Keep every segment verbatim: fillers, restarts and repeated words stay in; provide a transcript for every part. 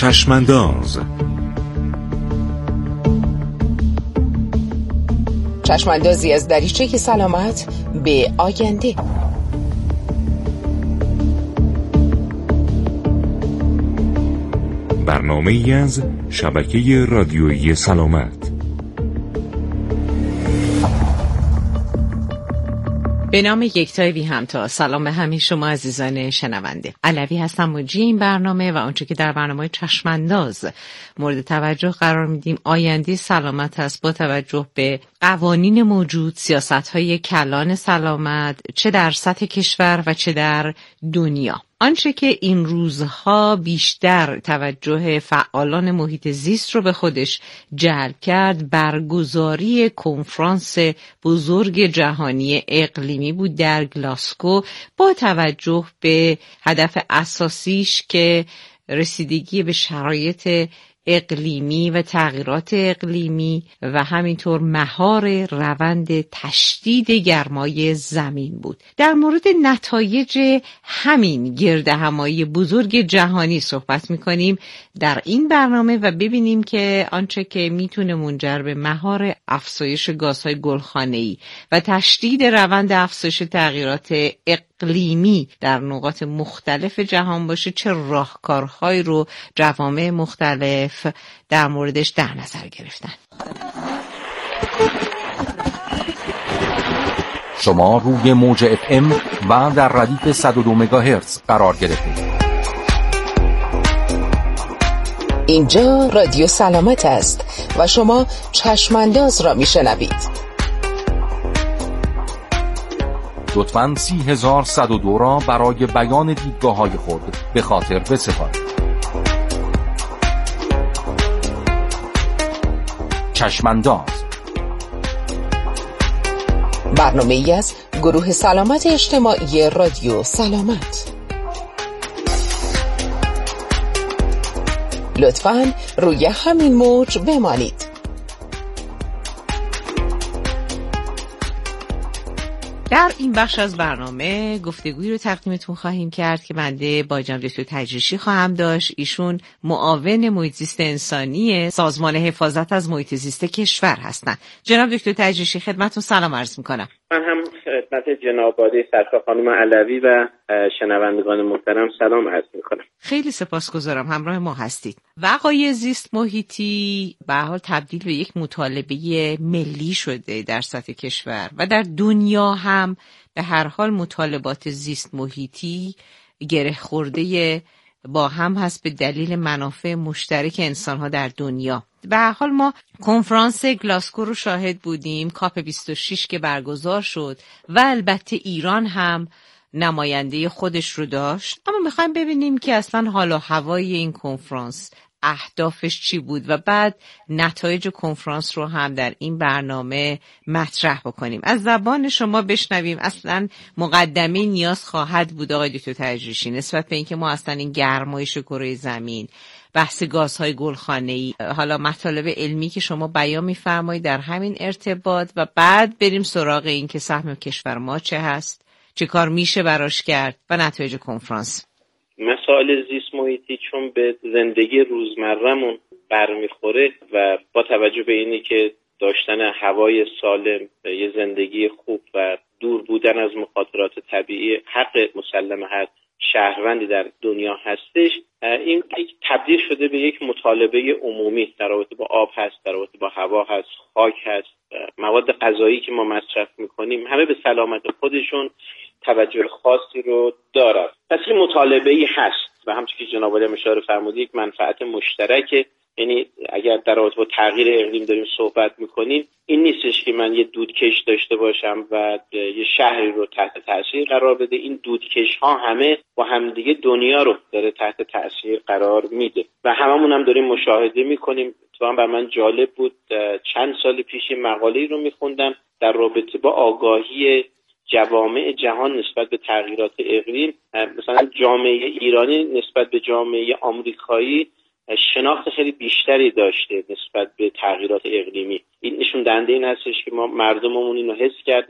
چشمانداز. چشماندازی از دریچه سلامت به آینده. برنامه‌ای از شبکه رادیویی سلامت. به نام یکتای بی همتا. سلام به همه شما عزیزان شنونده. علوی هستم، مجری این برنامه و آنچه که در برنامه چشمانداز مورد توجه قرار میدیم آینده سلامت است، با توجه به قوانین موجود، سیاست‌های کلان سلامت چه در سطح کشور و چه در دنیا. آنچه که این روزها بیشتر توجه فعالان محیط زیست رو به خودش جلب کرد، برگزاری کنفرانس بزرگ جهانی اقلیمی بود در گلاسکو، با توجه به هدف اساسیش که رسیدگی به شرایط اقلیمی و تغییرات اقلیمی و همینطور مهار روند تشدید گرمای زمین بود. در مورد نتایج همین گردهمایی بزرگ جهانی صحبت می‌کنیم در این برنامه و ببینیم که آنچه که میتونه منجر به مهار افزایش گازهای گلخانه‌ای و تشدید روند افزایش تغییرات اقلیمی در نقاط مختلف جهان باشه، چه راهکارهایی رو جوامع مختلف در موردش در نظر گرفتن. شما روی موج اف ام و در ردیف صد و دو مگاهرتز قرار گرفتید. اینجا رادیو سلامت است و شما چشمانداز را میشنوید. لطفاً سی هزار صد و دو را برای بیان دیدگاه‌های خود به خاطر بسپارید. چشمانداز، برنامه ای از گروه سلامت اجتماعی رادیو سلامت. لطفاً روی همین موج بمانید. در این بخش از برنامه گفتگویی رو تقدیمتون خواهیم کرد که بنده با جناب دکتر تجریشی خواهم داشت. ایشون معاون محیط زیست انسانی سازمان حفاظت از محیط زیست کشور هستند. جناب دکتر تجریشی، خدمتتون سلام عرض می‌کنم. من هم خدمت جناب عالی سرکار خانم علوی و شنوندگان محترم سلام عرض می‌کنم. خیلی سپاسگزارم همراه ما هستید. وقایع زیست محیطی به هر حال تبدیل به یک مطالبه ملی شده در سطح کشور و در دنیا هم به هر حال مطالبات زیست محیطی گره خورده با هم هست به دلیل منافع مشترک انسان‌ها در دنیا. به هر حال ما کنفرانس گلاسکو رو شاهد بودیم، کاپ بیست و شش که برگزار شد و البته ایران هم نماینده خودش رو داشت. اما میخوایم ببینیم که اصلا حال و هوای این کنفرانس، اهدافش چی بود و بعد نتایج کنفرانس رو هم در این برنامه مطرح بکنیم. از زبان شما بشنویم اصلا مقدمه نیاز خواهد بود آقای دکتر تجریشی نسبت به اینکه ما اصلا این گرمایش کره زمین، بحث گازهای گلخانه‌ای، حالا مطالب علمی که شما بیان می‌فرمایید در همین ارتباط و بعد بریم سراغ این که سهم کشور ما چه هست، چه کار میشه براش کرد و نتایج کنفرانس. مسائل زیست محیطی چون به زندگی روزمره‌مون برمیخوره و با توجه به اینی که داشتن هوای سالم، یه زندگی خوب و دور بودن از مخاطرات طبیعی حق مسلم هر شهروندی در دنیا هستش، این تبدیل شده به یک مطالبه عمومی در رابطه با آب هست، در رابطه با هوا هست، خاک هست، مواد غذایی که ما مصرف میکنیم، همه به سلامت خودشون توجه خاصی رو دارن. پس این مطالبه‌ای هست و همچنین که جناب عالی اشاره فرمودید یک منفعت مشترکه. یعنی اگر در رابطه با تغییر اقلیم داریم صحبت میکنیم، این نیستش که من یه دودکش داشته باشم و یه شهری رو تحت تاثیر قرار بده. این دودکش ها همه با همدیگه دنیا رو داره تحت تاثیر قرار میده و هممون هم داریم مشاهده میکنیم. اتفاقا بر من جالب بود، چند سال پیش مقاله‌ای رو میخوندم در رابطه با آگاهی جوامع جهان نسبت به تغییرات اقلیم. مثلا جامعه ایرانی نسبت به جامعه آمریکایی شناخت خیلی بیشتری داشته نسبت به تغییرات اقلیمی. این نشون دهنده این هستش که ما مردممون اینو حس کردن،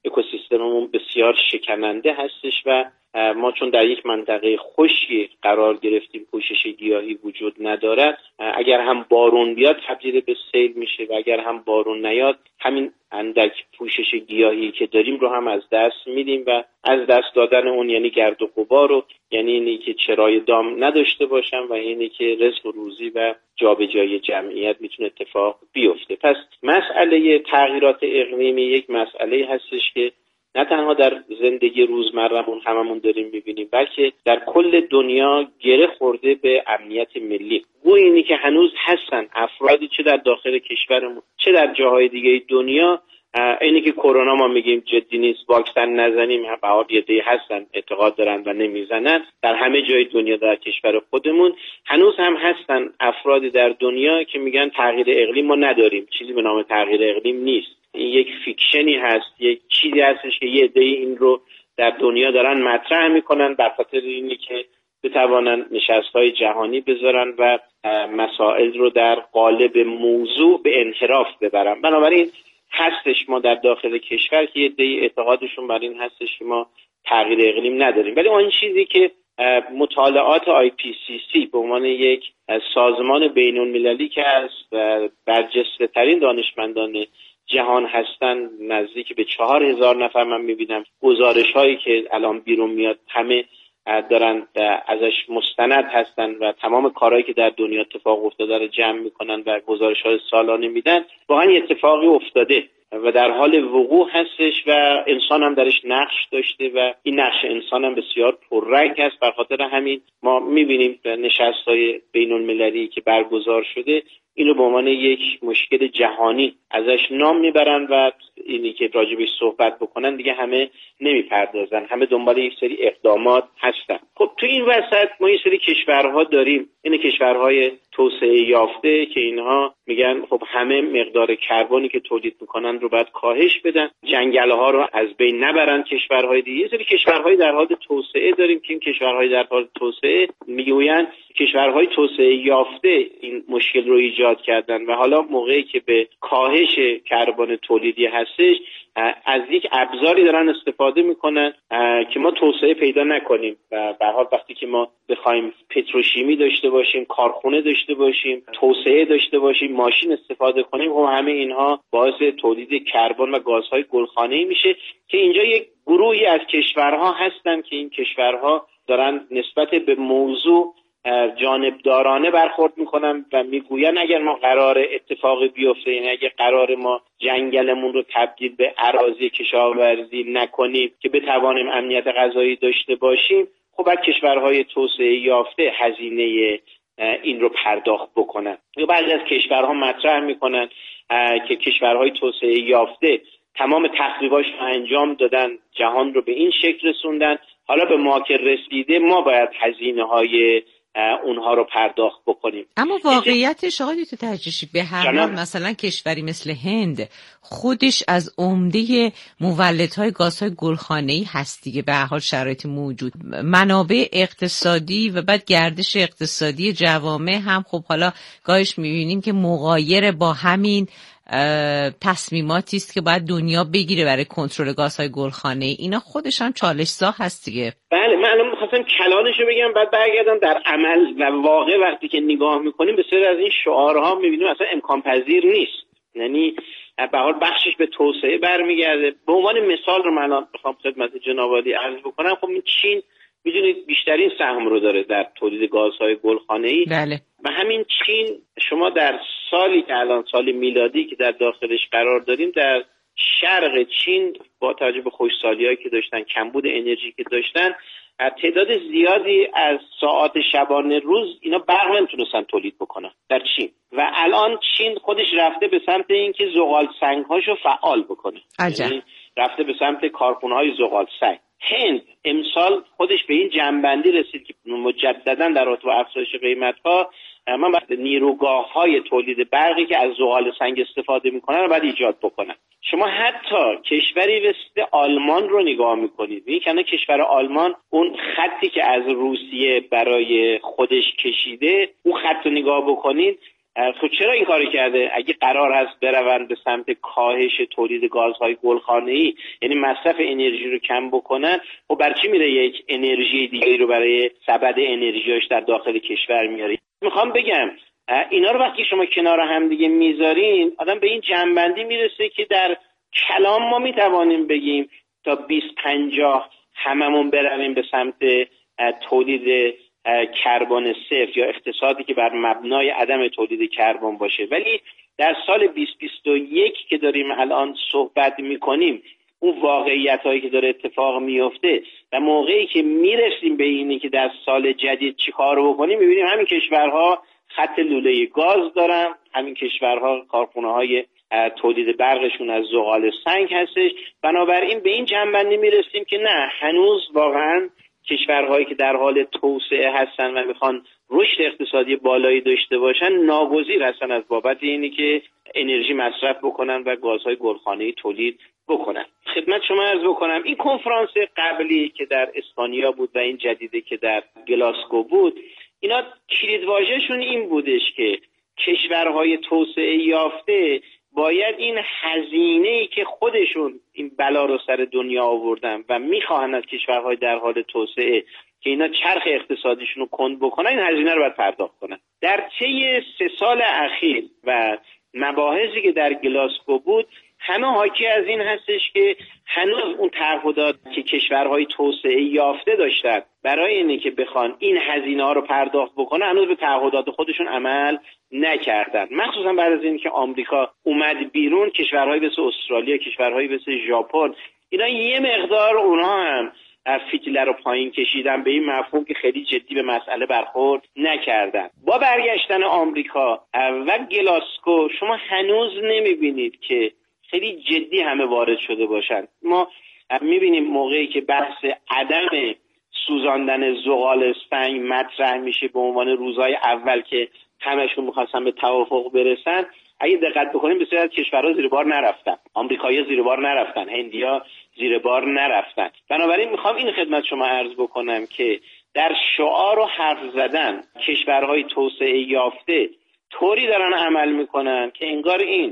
اکوسیستممون بسیار شکننده هستش و ما چون در یک منطقه خشکی قرار گرفتیم، پوشش گیاهی وجود ندارد. اگر هم بارون بیاد تبدیل به سیل میشه و اگر هم بارون نیاد همین اندک پوشش گیاهی که داریم رو هم از دست میدیم و از دست دادن اون یعنی گرد و غبار رو، یعنی اینی که چرای دام نداشته باشم و اینی که رزق و روزی و جابجایی جمعیت میتونه اتفاق بیفته. پس مسئله تغییرات اقلیمی یک مسئله هستش که نه تنها در زندگی روزمرهمون هممون داریم میبینیم، بلکه در کل دنیا گره خورده به امنیت ملی. گویا اینی که هنوز هستن افرادی چه در داخل کشورمون چه در جاهای دیگه دنیا، اینی که کرونا ما میگیم جدی نیست، واکسن نزنیم، به هر یدی هستن اعتقاد دارن و نمیزنن. در همه جای دنیا، در کشور خودمون هنوز هم هستن افرادی در دنیا که میگن تغییر اقلیم ما نداریم، چیزی به نام تغییر اقلیم نیست، این یک فیکشنی هست، یک چیزی هستش که یه عده‌ای این رو در دنیا دارن مطرح میکنن بر خاطر اینی که بتوانن نشست‌های جهانی بذارن و مسائل رو در قالب موضوع به انحراف ببرن. بنابراین هستش ما در داخل کشور که یه عده‌ای اعتقادشون بر این هستش که ما تغییر اقلیم نداریم، ولی اون چیزی که مطالعات آی پی سی سی به عنوان یک سازمان بین‌المللی که از برجسته‌ترین دانشمندان جهان هستن، نزدیک به چهار هزار نفر من میبینم گزارش هایی که الان بیرون میاد همه دارن ازش مستند هستن و تمام کارهایی که در دنیا اتفاق افتاده رو جمع میکنن و گزارش های سالانه میدن. واقعا اتفاقی افتاده و در حال وقوع هستش و انسان هم درش نقش داشته و این نقش انسان هم بسیار پررنگ هست. بر خاطر همین ما میبینیم نشست‌های بین‌المللی که برگزار شده اینو به عنوان یک مشکل جهانی ازش نام میبرن و اینی که راجبش صحبت بکنن دیگه همه نمیپردازن، همه دنبال یک سری اقدامات هستن. خب تو این وسط ما یه سری کشورها داریم، این کشورهای توسعه یافته که اینها میگن خب همه مقدار کربنی که تولید میکنن رو باید کاهش بدن، جنگل‌ها رو از بین نبرن. کشورهای دیگه یه سری کشورهای در حال توسعه داریم که این کشورهای در حال توسعه میگویند کشورهای توسعه یافته این مشکل رو ایجاد کردن و حالا موقعی که به کاهش کربن تولیدی هستش از یک ابزاری دارن استفاده میکنن که ما توسعه پیدا نکنیم و به هر حال وقتی که ما بخوایم پتروشیمی داشته باشیم، کارخونه داشته باشیم، توسعه داشته باشیم، ماشین استفاده کنیم، خب همه اینها باعث تولید کربن و گازهای گلخانه‌ای میشه که اینجا یک گروهی از کشورها هستن که این کشورها دارن نسبت به موضوع جانبدارانه برخورد میکنن و میگوین اگر ما قرار اتفاقی بیفته، یعنی اگر قرار ما جنگلمون رو تبدیل به اراضی کشاورزی نکنیم که بتوانیم امنیت غذایی داشته باشیم، خب بعد کشورهای توسعه یافته هزینه این رو پرداخت بکنن. یا بعضی از کشورها مطرح میکنن که کشورهای توسعه یافته تمام تخریباش رو انجام دادن، جهان رو به این شکل رسوندن، حالا به ما که رسیده ما باید هزینه های اونها رو پرداخت بکنیم. اما واقعیتش آقای دکتر تجریشی به هر حال مثلا کشوری مثل هند خودش از عمده مولدهای گازهای گلخانه‌ای هست دیگه، به هر حال شرایط موجود، منابع اقتصادی و بعد گردش اقتصادی جوامع هم خب حالا گاهش می‌بینیم که مغایر با همین تصمیماتی است که باید دنیا بگیره برای کنترل گازهای گلخانه‌ای. اینا خودش هم چالش‌زا هست دیگه. بله، من الان می‌خواستم کلانشو بگم بعد برگردم در عمل و واقع. وقتی که نگاه می‌کنیم بسیاری از این شعارها می‌بینیم اصلا امکان پذیر نیست، یعنی به هر بخشش به توسعه برمیگرده. به عنوان مثال رو من می‌خوام خدمت جناب عالی عرض بکنم. خب این چین می‌دونید بیشترین سهم رو داره در تولید گازهای گلخانه‌ای. بله. و همین چین شما در سالی که الان سال میلادی که در داخلش قرار داریم، در شرق چین با توجه به خشکسالی‌هایی که داشتن، کمبود انرژی که داشتن، تعداد زیادی از ساعات شبانه روز اینا برق نمیتونستن تولید بکنن در چین و الان چین خودش رفته به سمت اینکه زغال سنگ‌هاشو فعال بکنه. یعنی رفته به سمت کارخونه‌های زغال سنگ. هند امسال خودش به این جنبندی رسید که مجددا در رابطه با افزایش قیمت‌ها من باید نیروگاه‌های تولید برقی که از زغال سنگ استفاده می‌کنن رو باید ایجاد بکنن. شما حتی کشوری مثل آلمان رو نگاه می‌کنید، این کنه کشور آلمان اون خطی که از روسیه برای خودش کشیده، اون خط رو نگاه بکنید، خب چرا این کاری کرده؟ اگه قرار هست بروند به سمت کاهش تولید گازهای گلخانه‌ای، یعنی مصرف انرژی رو کم بکنن، خب بر چی میره یک انرژی دیگه رو برای سبد انرژیاش در داخل کشور میاره؟ میخوام بگم اینا رو وقتی شما کنار هم دیگه میذارین، آدم به این جنبندی میرسه که در کلام ما میتوانیم بگیم تا بیست پنجاه هممون برویم به سمت تولید کربن صفر یا اقتصادی که بر مبنای عدم تولید کربن باشه، ولی در سال بیست بیست و یک که داریم الان صحبت میکنیم، اون واقعیت هایی که داره اتفاق میفته و موقعی که میرسیم به اینی که در سال جدید چی کار بکنیم، میبینیم همین کشورها خط لوله گاز دارن، همین کشورها کارخونه های تولید برقشون از زغال سنگ هستش. بنابراین به این جنبندی میرسیم که نه، هنوز واقعا کشورهایی که در حال توسعه هستن و میخوان رشد اقتصادی بالایی داشته باشن ناگزیر هستن از بابت اینی که انرژی مصرف بکنن و گازهای گلخانه‌ای تولید بکنن. خدمت شما عرض بکنم این کنفرانس قبلی که در اسپانیا بود و این جدیده که در گلاسگو بود، اینا کلیدواژه‌شون این بودش که کشورهای توسعه یافته باید این هزینه‌ای که خودشون این بلا رو سر دنیا آوردن و میخواهن از کشورهای در حال توسعه که اینا چرخ اقتصادیشون رو کند بکنن، این هزینه رو باید پرداخت کنن. در طی سه سال اخیر و مباحثی که در گلاسگو بود، همه حاکی از این هستش که هنوز اون تعهدات که کشورهای توسعه یافته داشتن برای اینه که بخوان این هزینه ها رو پرداخت بکنن، هنوز به تعهدات خودشون عمل نکردن. مخصوصا بعد از اینکه آمریکا اومد بیرون، کشورهای مثل استرالیا، کشورهای مثل ژاپن، اینا یه مقدار اونها هم فتیله رو پایین کشیدن به این مفهوم که خیلی جدی به مسئله برخورد نکردن. با برگشتن آمریکا و گلاسگو شما هنوز نمیبینید که خیلی جدی همه وارد شده باشن. ما میبینیم موقعی که بحث عدم سوزاندن زغال سنگ مطرح میشه به عنوان روزهای اول که همشون میخواستن به توافق برسن، اگه دقت بکنیم بسیار از کشورها زیر بار نرفتن، آمریکایی‌ها زیر بار نرفتن، هندی‌ها زیر بار نرفتن. بنابراین میخوام این خدمت شما عرض بکنم که در شعار و حرف زدن کشورهای توسعه یافته طوری دارن عمل میکنن که انگار این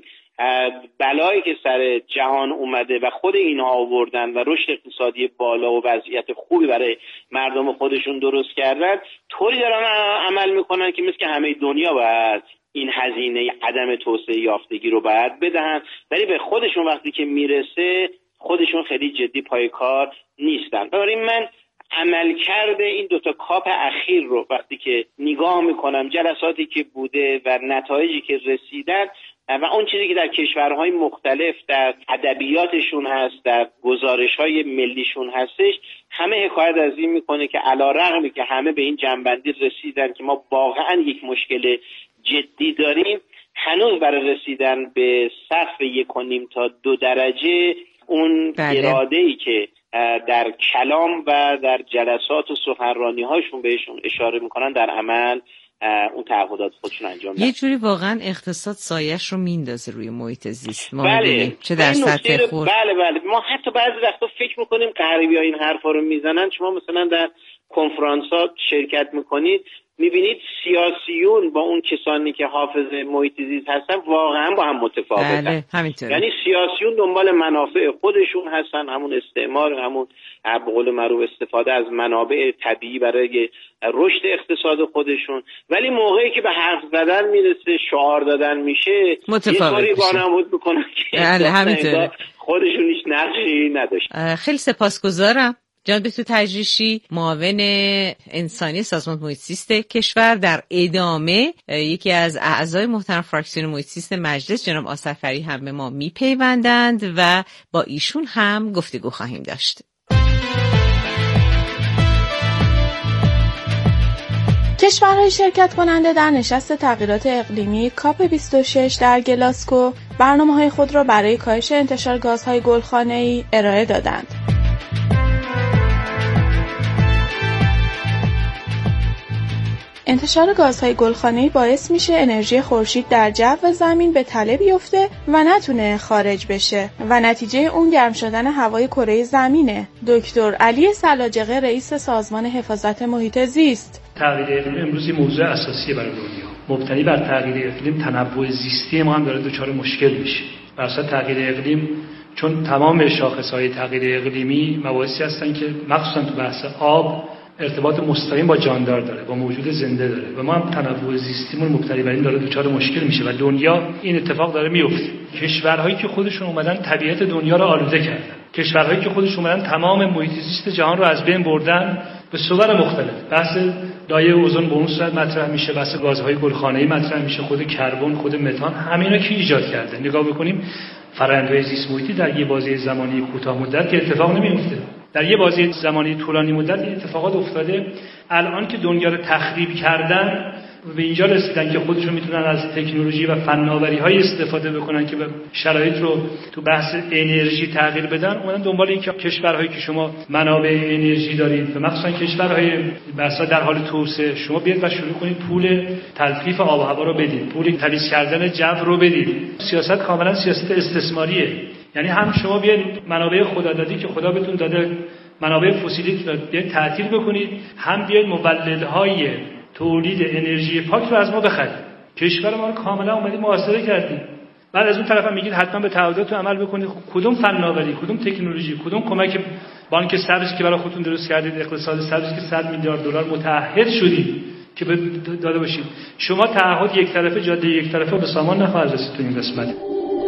بلایی که سر جهان اومده و خود اینها آوردن و رشد اقتصادی بالا و وضعیت خوبی برای مردم خودشون درست کردن، طوری دارن عمل میکنن که مثل که همه دنیا باید این هزینه عدم توسعه یافتگی رو باید بدهن، ولی به خودشون وقتی که میرسه خودشون خیلی جدی پای کار نیستن. بنابراین من عملکرد این دوتا کاپ اخیر رو وقتی که نگاه میکنم، جلساتی که بوده و نتایجی که رسیدن و اون چیزی که در کشورهای مختلف در ادبیاتشون هست، در گزارش‌های ملیشون هستش، همه حکایت از این میکنه که علی‌رغمی که همه به این جنبندی رسیدن که ما واقعا یک مشکل جدی داریم، هنوز برای رسیدن به سقف یک و نیم تا دو درجه اون بله. اراده‌ای که در کلام و در جلسات و سخنرانی‌هاشون بهشون اشاره میکنن در عمل اون تعهدات خودشون انجام میدن. یه جوری واقعا اقتصاد سایش رو میندازه روی محیط زیست. ما بله. می‌بینیم چه در سطح خود. بله بله ما حتی بعضی وقتا فکر میکنیم غربی‌ها این حرفا رو میزنن. شما مثلا در کنفرانس‌ها شرکت میکنید، میبینید سیاسیون با اون کسانی که حافظ محیط زیست هستن واقعا با هم متفاوتن. بله همینطوره. یعنی سیاسیون دنبال منافع خودشون هستن، همون استعمار، همون به قول معروف استفاده از منابع طبیعی برای رشد اقتصاد خودشون، ولی موقعی که به حرف زدن میرسه، شعار دادن میشه، یه کاری وانمود میکنن که بله همینطوره خودشون هیچ نقشی نداشتن. خیلی سپاسگزارم جناب دکتر تجریشی، معاون انسانی سازمان محیط زیست کشور. در ادامه یکی از اعضای محترم فراکسیون محیط زیست مجلس جناب آصفری هم به ما میپیوندند و با ایشون هم گفتگو خواهیم داشت. کشورهای شرکت کننده در نشست تغییرات اقلیمی کاپ بیست و شش در گلاسگو برنامه‌های خود را برای کاهش انتشار گازهای گلخانه‌ای ارائه دادند. انتشار گازهای گلخانه‌ای باعث میشه انرژی خورشید در جو و زمین به تله بیفته و نتونه خارج بشه و نتیجه اون گرم شدن هوای کره زمینه. دکتر علی سلاجقه رئیس سازمان حفاظت محیط زیست: تغییر اقلیم امروز موضوع اساسی برای دنیا. مبتنی بر تغییر اقلیم تنوع زیستی ما هم داره دچار مشکل میشه. بر اساس تغییر اقلیم، چون تمام شاخص‌های تغییر اقلیمی مباحثی هستن که مخصوصا تو بحث آب ارتباط مستقیم با جاندار داره، با موجود زنده داره و ما هم تنوع زیستیمون مبتنی بر این داره دچار مشکل میشه و دنیا این اتفاق داره میفته. کشورهایی که خودشون اومدن طبیعت دنیا رو آلوده کردن، کشورهایی که خودشون اومدن تمام محیط زیست جهان رو از بین بردن به صور مختلف. بحث لایه اوزون به اون صورت مطرح میشه، بحث گازهای گلخانه‌ای مطرح میشه، خود کربن، خود متان، همینا کی ایجاد کرده؟ نگاه بکنیم فرآیندهای زیست محیطی در یه بازه زمانی کوتاه مدت که اتفاق نمیفته. در یه بازه زمانی طولانی مدت این اتفاقات افتاده. الان که دنیا رو تخریب کردن به اینجا رسیدن که خودشون میتونن از تکنولوژی و فناوری‌های استفاده بکنن که به شرایط رو تو بحث انرژی تغییر بدن. اومدن دنبال این که کشورهایی که شما منابع انرژی دارید و مخصوصا کشورهای بسا در حال توسعه، شما بیاید و شروع کنید پول تلطیف آب و هوا رو بدید، پول تمیز کردن جو رو بدید. سیاست کاملا سیاست استثماریه. یعنی هم شما بیاید منابع خدادادی که خدا بهتون داده، منابع فسیلی رو بیاید تعطیل بکنید، هم بیاید مولدهای تولید انرژی پاک رو از ما بخرید. کشور ما رو کاملا اومدید محاصره کردید. بعد از اون طرف هم میگید حتما به تعهداتتون عمل بکنید. کدوم فناوری، کدوم تکنولوژی، کدوم کمک بانک سبز که برای خودتون درست کردید، اقتصاد سبز که صد میلیارد دلار متعهد شدید که داده باشید. شما تعهد یک طرفه، جاده یک طرفه به سامان نخواهد رسید تو این قسمت.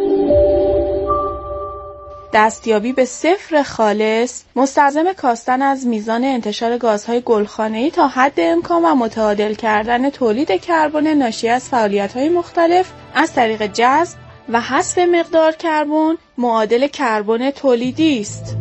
دستیابی به صفر خالص مستلزم کاستن از میزان انتشار گازهای گلخانه‌ای تا حد امکان و متعادل کردن تولید کربن ناشی از فعالیت‌های مختلف از طریق جذب و حذف مقدار کربن معادل کربن تولیدی است.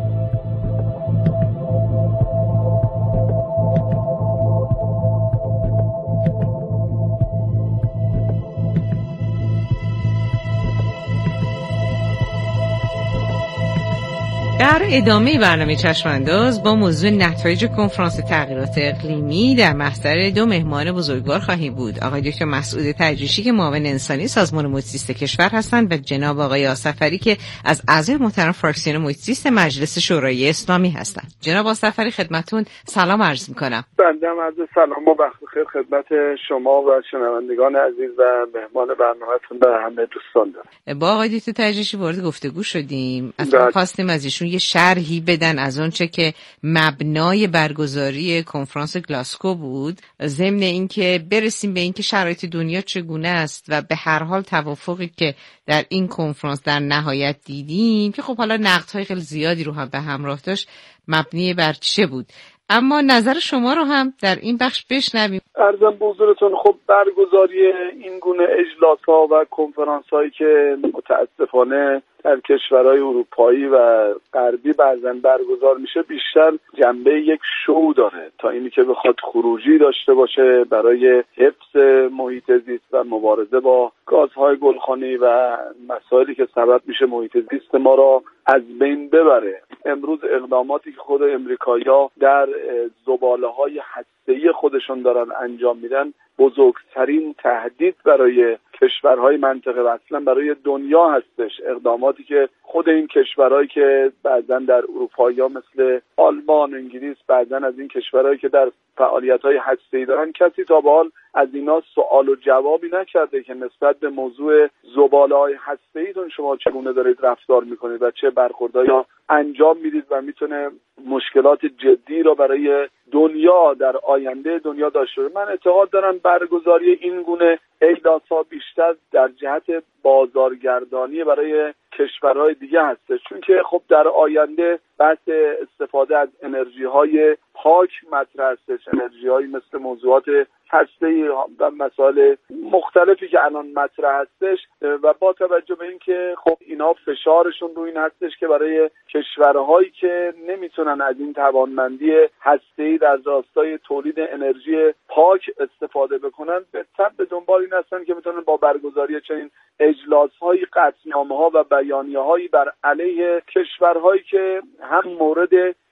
در ادامه برنامه چشمانداز با موضوع نتایج کنفرانس تغییرات اقلیمی در محضر دو مهمان بزرگوار خواهیم بود. آقای دکتر مسعود تجریشی که معاون انسانی سازمان محیط زیست کشور هستند و جناب آقای آصفری که از اعضای محترم فراکسیون محیط زیست مجلس شورای اسلامی هستند. جناب آصفری خدمتتون سلام عرض می‌کنم. بنده هم عرض سلام و وقت بخیر خدمت شما و شنوندگان عزیز و مهمان برنامه‌تون و همه دوستان دارم. با آقای دکتر تجریشی وارد گفتگو شدیم. اصلا خواستیم از ایشون یه شرحی بدن از اون چه که مبنای برگزاری کنفرانس گلاسکو بود، ضمن اینکه برسیم به اینکه شرایط دنیا چگونه است و به هر حال توافقی که در این کنفرانس در نهایت دیدیم که خب حالا نقدهای خیلی زیادی رو هم به همراه داشت مبنی بر چه بود. اما نظر شما رو هم در این بخش بشنویم. عرضم به حضورتون خب برگزاری این گونه اجلاس‌ها و کنفرانس‌هایی که متاسفانه در کشورهای اروپایی و غربی بعضاً برگزار میشه بیشتر جنبه یک شو داره تا اینی که بخواد خروجی داشته باشه برای حفظ محیط زیست و مبارزه با گازهای گلخانه‌ای و مسائلی که سبب میشه محیط زیست ما را از بین ببره. امروز اقداماتی که خود امریکایی‌ها در زباله‌های هسته‌ای خودشون دارن انجام میدن بزرگترین تهدید برای کشورهای منطقه و اصلا برای دنیا هستش. اقداماتی که خود این کشورهایی که بعضا در اروپا یا مثل آلمان، انگلیس، بعضا از این کشورهایی که در فعالیت‌های هسته‌ای دارن، کسی تا به حال از اینا سوال و جوابی نکرده که نسبت به موضوع زباله‌های هسته‌ایتون شما چگونه دارید رفتار میکنید و چه برخوردهایی انجام میدید و میتونه مشکلات جدی را برای دنیا در آینده دنیا داشته باشه. من اعتقاد دارم برگزاری این گونه اجلاس‌ها بیشتر در جهت بازارگردانی برای کشورهای دیگه هستش، چون که خب در آینده بحث استفاده از انرژی‌های پاک مطرح هستش، انرژی‌هایی مثل موضوعات هسته‌ای و مسائل مختلفی که الان مطرح هستش و با توجه به اینکه خب اینا فشارشون رو این هستش که برای کشورهایی که نمیتونن از این توانمندی هسته‌ای در راستای تولید انرژی پاک استفاده بکنن به تبع به دنبال این هستن که میتونن با برگزاری چنین اجلاس‌های قطعنامه‌ها و بیانیه‌هایی بر علیه کشورهایی که هم مورد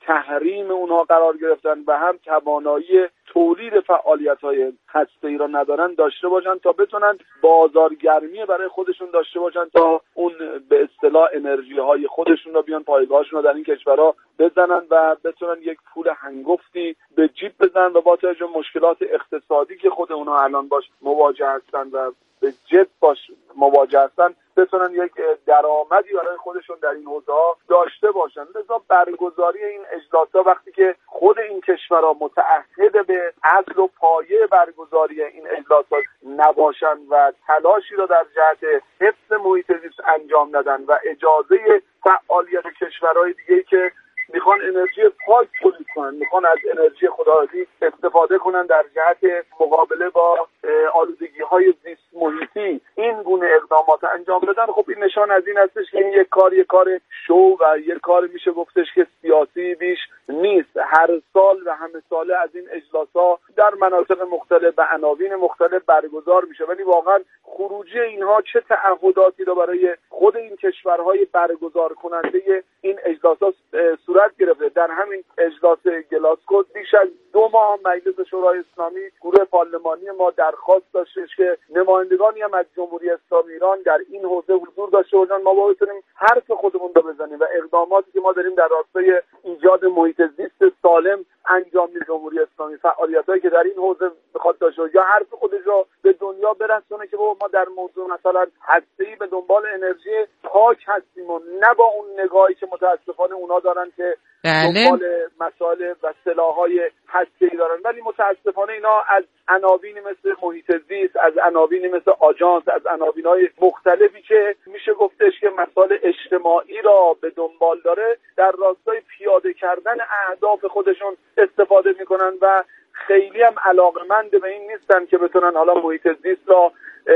تحریم اونها قرار گرفتن و هم توانایی تولید فعالیت‌های هسته‌ای را ندارن داشته باشن تا بتونن بازارگرمی برای خودشون داشته باشن، تا اون به اصطلاح انرژی‌های خودشون را بیان پایگاهشون رو در این کشورها بزنن و بتونن یک پول هنگفتی به جیب بزنن و با توجه به مشکلات اقتصادی که خود اونها الان باش مواجه هستن و به جد باش مواجه هستن بتونن یک درآمدی برای خودشون در این حوزه‌ها داشته باشن. لذا برگزاری این اجلاس‌ها وقتی که خود این کشورها متعهد به اصل و پایه برگزاری این اجلاس‌ها نباشن و تلاشی را در جهت حفظ محیط زیست انجام ندن و اجازه فعالیت کشورهای دیگه‌ای که میخوان انرژی پاک تولید کنن، میخوان از انرژی خداوندی استفاده کنن در جهت مقابله با آلودگی‌های زیست محیطی این گونه اقدامات انجام بدن، خب این نشان از این هستش که این یک کار یک کار شو و یک کار میشه گفتش که سیاسی بیش نیست. هر سال و همه ساله از این اجلاس‌ها در مناطق مختلف و عناوین مختلف برگزار میشه، ولی واقعا خروجی اینها چه تعهداتی رو برای خود این کشورهای برگزار کننده این اجلاس‌ها صورت گرفته. در همین اجلاس گلاسکو بیش از دو ماه مجلس شورای اسلامی گروه پارلمانی ما درخواست داشتش که نمایندگانی هم از جمهوری اسلامی ایران در این حوزه حضور داشته باشن، ما با بتونیم حرف خودمون رو بزنیم و اقداماتی که ما داریم در راستای ایجاد محیط زیست سالم انجام میدیم. جمهوری اسلامی فعالیتایی که در این حوزه بخواد داشته یا حرف خودش رو به دنیا برسونه که ما در موضوع مثلا هسته‌ای به دنبال انرژی پاک هستیم و نه با اون نگاهی که متاسفانه اونا دارن که دنبال مسائل و سلاح‌های هسته‌ای دارن، ولی متاسفانه اینا از عناوینی مثل محیط زیست، از عناوینی مثل آژانس، از عناوین‌های مختلفی که میشه گفتش که مسائل اجتماعی را به دنبال داره در راستای پیاده کردن اهداف خودشون استفاده میکنن و خیلی هم علاقمند به این نیستن که بتونن حالا محیط زیست را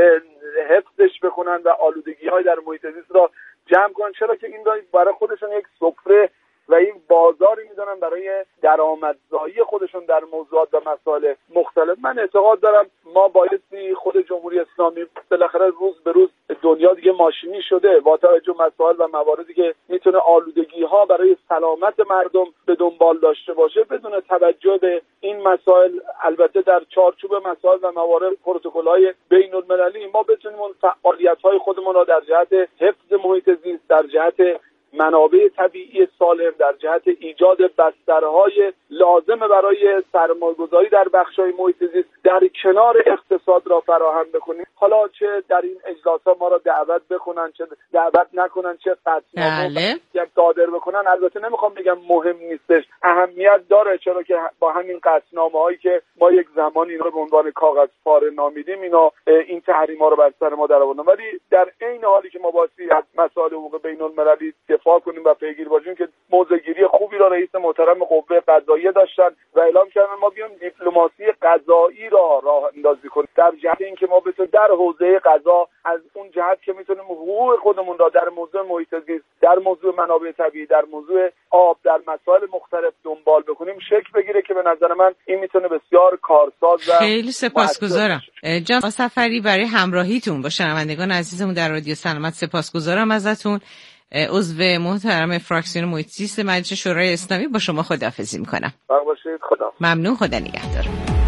حفظش بکنن و آلودگی‌های در محیط زیست را جمع کنن، چرا که این را برای خودشون یک سفره و این بازاری میدونن برای درآمدزایی خودشون در موضوعات و مسائل مختلف. من اعتقاد دارم ما بایستی خود جمهوری اسلامی بالاخره روز به روز دنیا دیگه ماشینی شده، با توجه به مسائل و مواردی که میتونه آلودگی ها برای سلامت مردم به دنبال داشته باشه بدون توجه به این مسائل، البته در چارچوب مسائل و موارد پروتکل‌های بین‌المللی ما بتونیم اون فعالیت‌های خودمون را در جهت حفظ محیط زیست، در جهت منابع طبیعی سالم، در جهت ایجاد بسترهای لازم برای سرمایه‌گذاری در بخش‌های محیط زیست در کنار اقتصاد را فراهم بکنیم. حالا چه در این اجلاس‌ها ما را دعوت بکنن، چه دعوت نکنن، چه قطعنامه صادر بکنن، البته نمیخوام بگم مهم نیستش، اهمیت داره، چرا که با همین قطعنامه‌هایی که ما یک زمانی اینا رو به عنوان کاغذ پاره نامیدیم اینا این تحریم‌ها رو بر سر ما درآوردن، ولی در عین حالی که ما باید از مسائل حقوق بین‌المللی دفاع کنیم و پیگیر باشیم که موضع‌گیری خوبی را رئیس محترم قوه قضاییه داشتن و اعلام کردن ما بیایم دیپلماسی قضایی را راه اندازی کنیم در جهت اینکه ما بتونیم در حوزه قضا از اون جهت که میتونیم حقوق خودمون را در موضوع محیط زیست، در موضوع منابع طبیعی، در موضوع آب، در مسائل مختلف دنبال بکنیم شکل بگیره که به نظر من این میتونه بسیار کارساز و خیلی سپاسگزارم جناب سفری برای همراهیتون با شنوندگان عزیزمون در رادیو سلامت. سپاسگزارم ازتون. عضو محترم فراکسیون محیط زیست مجلس شورای اسلامی، با شما خداحافظی میکنم. سلام باشید. خدا ممنون. خدا نگهدار.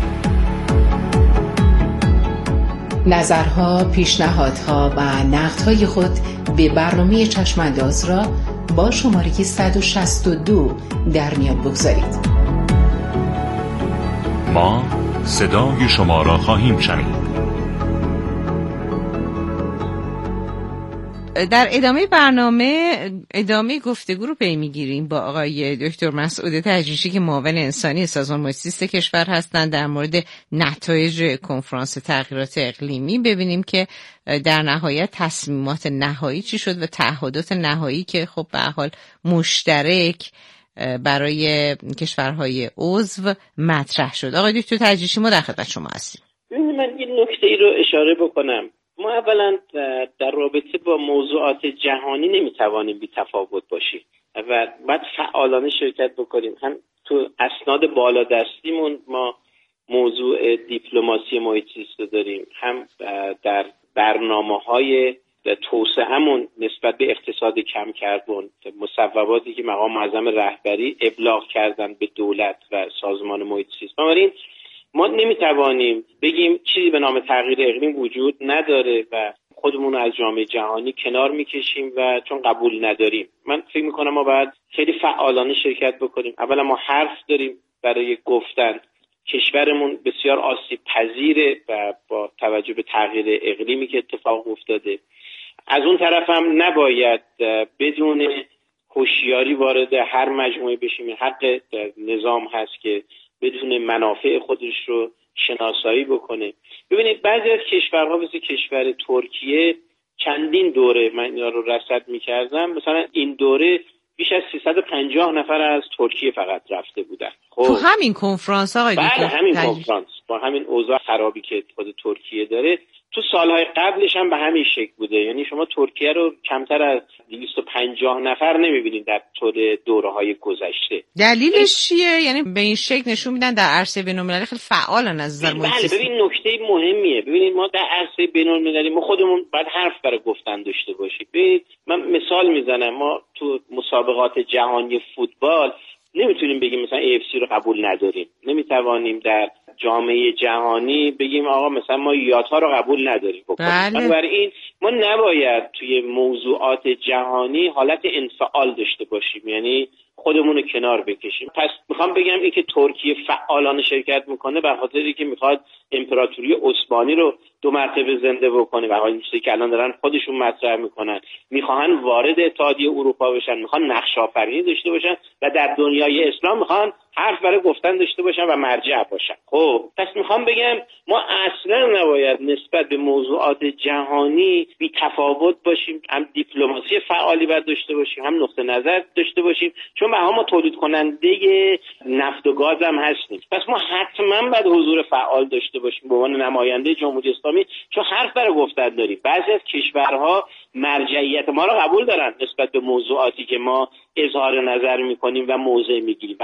نظرها، پیشنهادها و نقدهای خود به برنامه چشمانداز را با شماره صد و شصت و دو در میان بگذارید. ما صدای شما را خواهیم شنید. در ادامه برنامه ادامه گفتگو رو پی میگیریم با آقای دکتر مسعود تجریشی که معاون انسانی سازمان محیط زیست کشور هستند در مورد نتایج کنفرانس تغییرات اقلیمی. ببینیم که در نهایت تصمیمات نهایی چی شد و تعهدات نهایی که خب به هر حال مشترک برای کشورهای عضو مطرح شد. آقای دکتر تجریشی ما در خدمت شما هستیم. من این نکته ای رو اشاره بکنم. ما اولا در رابطه با موضوعات جهانی نمیتوانیم بی تفاوت باشیم و باید فعالانه شرکت بکنیم. هم تو اسناد بالادستیمون ما موضوع دیپلماسی محیط زیست رو داریم، هم در برنامه‌های توسعه‌مون نسبت به اقتصاد کم کربن، مصوباتی که مقام معظم رهبری ابلاغ کردن به دولت و سازمان محیط زیست. بنابراین ما نمیتوانیم بگیم چیزی به نام تغییر اقلیم وجود نداره و خودمون رو از جامعه جهانی کنار میکشیم و چون قبول نداریم. من فکر میکنم ما باید خیلی فعالانه شرکت بکنیم. اولا ما حرف داریم برای گفتن، کشورمون بسیار آسیب پذیره و با توجه به تغییر اقلیمی که اتفاق افتاده. از اون طرف هم نباید بدون هوشیاری وارد هر مجموعه بشیم. حق نظام هست که بدون منافع خودش رو شناسایی بکنه. ببینید بعضی از کشورها مثل کشور ترکیه چندین دوره من اینا رو رصد می‌کردم، مثلا این دوره بیش از سیصد و پنجاه نفر از ترکیه فقط رفته بودن. خب تو همین کنفرانس آقای دکتر؟ بله همین کنفرانس، با همین اوضاع خرابی که خود ترکیه داره. تو سالهای قبلش هم به همین شکل بوده. یعنی شما ترکیه رو کمتر از دویست و پنجاه نفر نمیبینید در طول دوره‌های گذشته. دلیلش چیه؟ یعنی به این شکل نشون میدن در عرصه بین‌المللی خیلی فعالن از نظر محیط زیست. بله ببین نکته مهمیه. ببینید ما در عرصه بین‌المللی ما خودمون باید حرف برای گفتن داشته باشیم. ببینید من مثال میزنم، ما تو مسابقات جهانی فوتبال نمیتونیم بگیم مثلا ای اف سی رو قبول نداریم. نمیتوانیم در جامعه جهانی بگیم آقا مثلا ما یاتا رو قبول نداریم. بنابراین ما نباید توی موضوعات جهانی حالت انفعال داشته باشیم، یعنی خودمون رو کنار بکشیم. پس میخوام بگم این که ترکیه فعالانه شرکت میکنه به خاطر اینکه میخواد امپراتوری عثمانی رو دو مرتبه زنده بکنه و این چیزی که الان دارن خودشون مطرح میکنن، میخوان وارد اتحادیه اروپا بشن، میخوان نقش آفرینی داشته باشن و در دنیای اسلام میخوان حرف برای گفتن داشته باشن و مرجع باشن. خب پس میخوام بگم ما اصلا نباید نسبت به موضوعات جهانی بی تفاوت باشیم، هم دیپلماسی فعالی باید داشته باشیم، هم نقطه نظر داشته باشیم، چون ما هم تولید کننده نفت و گاز هم هستیم. پس ما حتما باید حضور فعال داشته باشیم به عنوان نماینده جمهوری اسلامی، چون حرف برای گفتن داریم. بعضی از کشورها مرجعیت ما رو قبول دارن نسبت به موضوعاتی که ما اظهار نظر میکنیم و موضع میگیریم.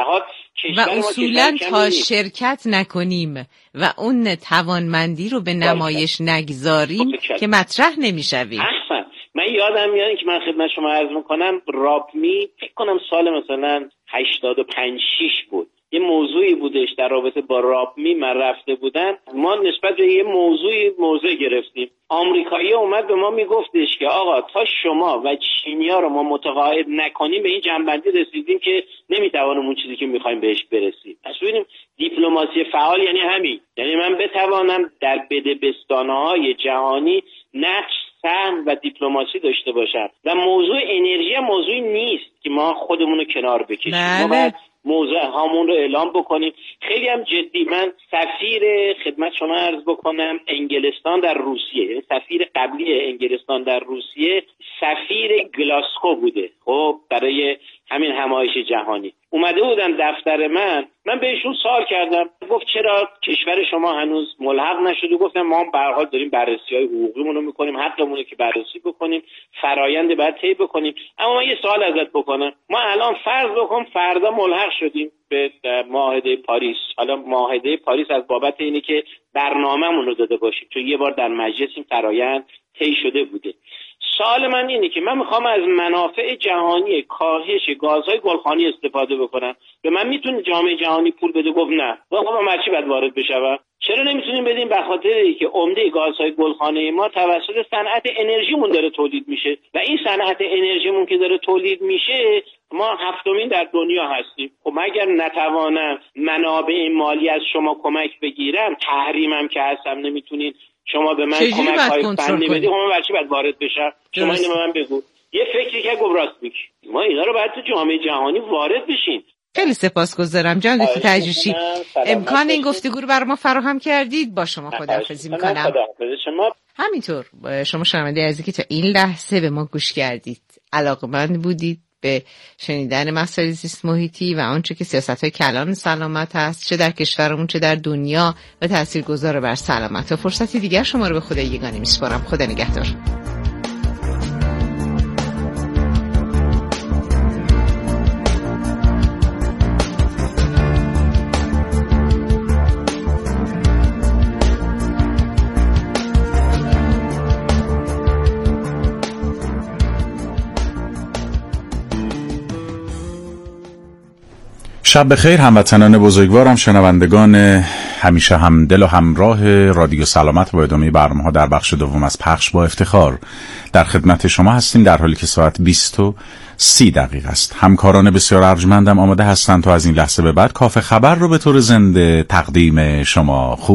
و اصولا تا شرکت نکنیم و اون توانمندی رو به نمایش نگذاریم که مطرح نمیشویم. احسن. من یادم میاد که من خدمت شما عرض میکنم راپمی فکر کنم سال مثلا هشتاد و پنج شش بود، یه موضوعی بودش در رابطه با راپمی من رفته بودن، ما نسبت به یه موضوعی موضع گرفتیم. آمریکایی اومد به ما میگفتش که آقا تا شما و چینی‌ها رو ما متقاعد نکنیم به این جنبندی رسیدیم که نمیتوانیم اون چیزی که میخوایم بهش برسیم. پس ببینیم دیپلماسی فعال یعنی همین، یعنی من بتوانم در بدبستان‌های جهانی نقش، سهم و دیپلماسی داشته باشم و موضوع انرژی موضوعی نیست که ما خودمون رو کنار بکشیم. ما باید موضوع هامون رو اعلام بکنیم. خیلی هم جدی. من سفیر خدمت شما عرض بکنم انگلستان در روسیه، یعنی سفیر قبلی انگلستان در روسیه سفیر گلاسکو بوده خب برای همین همایش جهانی. اومده بودن دفتر من، من بهشون سوال کردم، گفت چرا کشور شما هنوز ملحق نشده؟ گفتم ما هم به هر حال داریم بررسی‌های حقوقیمون رو می‌کنیم، حقمونه که بررسی بکنیم، فرآیند بعد طی بکنیم. اما من یه سوال ازت بکنم، ما الان فرض بکن فردا ملحق شدیم به معاهده پاریس. حالا معاهده پاریس از بابت اینه که برنامه‌مون رو داده باشیم، چون یه بار در مجلس این فرآیند طی شده بوده. سوال من اینه که من میخوام از منافع جهانی کاهش گازهای گلخانی استفاده بکنم، به من میتونه جامعه جهانی پول بده؟ گفت نه. ما مرچی باید وارد بشم. چرا نمیتونیم بدیم؟ به خاطر اینکه عمده گازهای گلخانه ما توسط صنعت انرژیمون داره تولید میشه و این صنعت انرژیمون که داره تولید میشه ما هفتمین در دنیا هستیم. خب اگر نتوانم منابع مالی از شما کمک بگیرم، تحریمم که هستم نمیتونین شما به من کمک های فنی بدی، خب من برچی باید وارد بشم؟ شما اینو به من بگو. یه فکری که گفت راست میگی، ما اینا رو باید تو جامعه جهانی وارد بشین. خیلی سپاسگزارم جان دکتر تجریشی، امکان این گفتگو رو برای ما فراهم کردید. با شما خداحافظی میکنم. شما همینطور شما شنونده عزیزی که تا این لحظه به ما گوش کردید، علاقه‌مند بودید به شنیدن مسائل زیست محیطی و آنچه که سیاست‌های کلان سلامت هست، چه در کشورمون چه در دنیا، و تاثیرگذار بر سلامت. و فرصتی دیگر شما رو به خدای یگانه میسپارم. خدا نگهدار. شب بخیر هموطنان بزرگوارم، شنوندگان همیشه همدل و همراه رادیو سلامت. با ادامه برنامه‌ها در بخش دوم از پخش با افتخار در خدمت شما هستیم، در حالی که ساعت بیست و سی دقیقه است. همکاران بسیار ارجمندم آماده هستند تا از این لحظه به بعد کافه خبر رو به طور زنده تقدیم شما خوب